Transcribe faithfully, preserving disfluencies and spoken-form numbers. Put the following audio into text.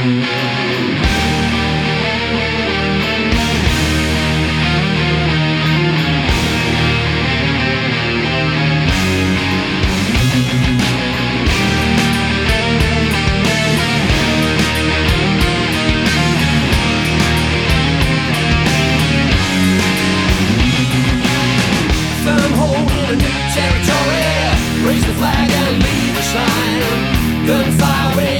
Raise the flag and leave a sign. Gunfire.